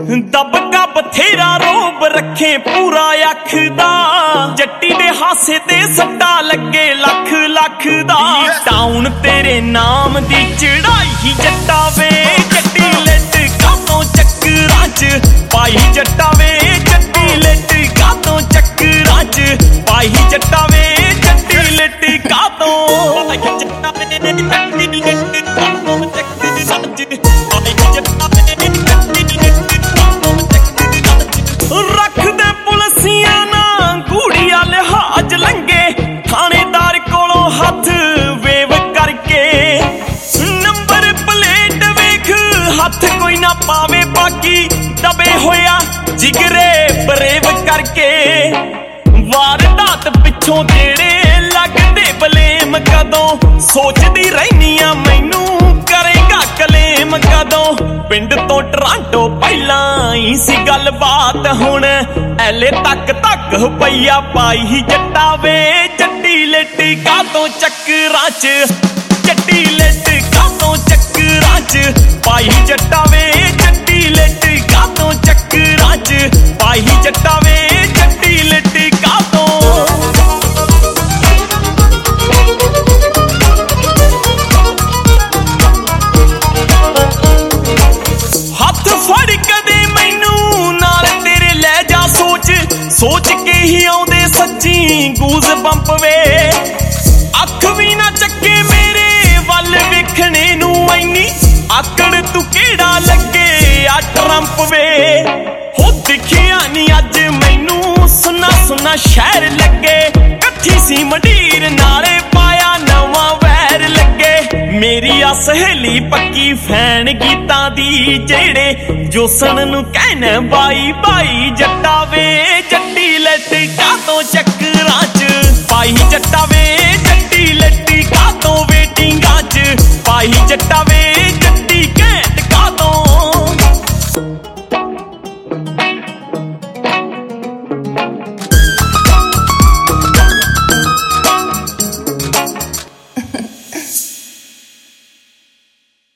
ਦਬਕਾ ਬਥੇਰਾ ਰੋਬ ਰੱਖੇ ਪੂਰਾ ਅੱਖ ਦਾ, ਜੱਟੀ ਦੇ ਹਾਸੇ ਤੇ ਸੱਟਾ ਲੱਗੇ ਲੱਖ ਲੱਖ ਦਾ। ਟਾਊਨ ਤੇਰੇ ਨਾਮ ਦੀ ਚੜਾਈ ਜੱਟਾ ਵੇ, ਜੱਟੀ ਲਿਟ ਕਾਤੋਂ ਚੱਕਰਾਂ ਚ ਪਾਈ ਜੱਟਾ ਵੇ, ਜੱਟੀ ਲਿਟ ਕਾਤੋਂ ਚੱਕਰਾਂ ਚ ਪਾਈ ਜੱਟਾ ਵੇ, ਜੱਟੀ ਲਿਟ ਕਾਤੋਂ ਪਾਈ ਜੱਟਾ ਵੇ, ਜੱਟੀ ਲਿਟ ਕਾਤੋਂ ਚੱਕਰਾਂ ਚ ਪਾਈ ਜੱਟਾ ਵੇ, ਜੱਟੀ ਲਿਟ ਰੱਖਦੇ ਪੁਲਸੀਆਂ ਨਾ ਗੂੜੀਆ ਲਿਹਾਜ਼ ਲੰਗੇ, ਥਾਣੇਦਾਰ ਕੋਲੋਂ ਹੱਥ ਵੇਵ ਕਰਕੇ, ਨੰਬਰ ਪਲੇਟ ਵੇਖ ਹੱਥ ਕੋਈ ਨਾ ਪਾਵੇ ਬਾਕੀ, ਦਬੇ ਹੋਇਆ ਜਿਗਰੇ ਬਰੇਵ ਕਰਕੇ। ਵਾਰਦਾਤ ਪਿੱਛੋਂ ਜਿਹੜੇ ਲੱਗਦੇ ਬਲੇਮ ਕਦੋਂ, ਸੋਚਦੀ ਰਹਿਨੀ ਆ ਮੈਨੂੰ ਕਰੇਗਾ ਕਲੇਮ ਕਦੋਂ। ਪਿੰਡ ਤੋਂ ਟਰਾਂਟੋ ਪਹਿਲਾਂ ਹੀ ਸੀ ਗੱਲਬਾਤ, ਹੁਣ ਐਲੇ ਤੱਕ ਪਈਆ ਪਾਈ ਜੱਟਾ ਵੇ, ਜੱਟੀ ਲਿਟ ਕਾਤੋਂ ਚੱਕਰਾਂ ਚ, ਜੱਟੀ ਲਿਟ ਕਾਤੋਂ ਚੱਕਰਾਂ ਚ ਪਾਈ ਜੱਟਾ ਵੇ, ਜੱਟੀ ਲਿਟ ਕਾਤੋਂ ਚੱਕਰਾਂ ਚ ਪਾਈ ਜੱਟਾ ਵੇ, ਜੱਟੀ ਲਿਟ ਕਾਤੋਂ। ਹੱਥ ਫੜ ਕਦੇ ਮੈਨੂੰ ਨਾਲ ਤੇਰੇ ਲੈ ਜਾ, ਸੋਚ ਸੋਚ ਕੇ ਹੀ ਆਉਂਦੇ ਸੱਚੀ ਗੂਜ਼ ਬੰਪ ਵੇ। ਅੱਖ ਵੀ ਨਾ ਚੱਕੇ ਮੇਰੇ ਵੱਲ ਵੇਖਣੇ ਨੂੰ, ਐਨੀ ਆਕੜ ਤੂੰ ਕਿਹੜਾ ਲੱਗੇ ਆ ਟਰੰਪ ਵੇ। ਹੋ ਦਿਖਿਆ ਨੀ ਅੱਜ ਮੈਨੂੰ ਸੁੰਨਾ ਸੁੰਨਾ ਸ਼ਹਿਰ ਲੱਗੇ, ਕੱਠੀ ਸੀ ਮੰਡੀਰ ਨਾਲੇ ਪਾਇਆ ਨਵਾਂ ਵੈਰ ਲੱਗੇ। ਮੇਰੀ ਆ ਸਹੇਲੀ ਪੱਕੀ ਫੈਨ ਗੀਤਾਂ ਦੀ, ਜਿਹੜੇ ਜੋਸਣ ਨੂੰ ਕਹਿਣਾ ਬਾਈ ਬਾਈ ਜੱਟਾ ਵੇ, ਜੱਟੀ ਲਿਟ ਕਾਤੋਂ ਚੱਕਰਾਂ ਚ ਪਾਈ ਜੱਟਾ ਵੇ,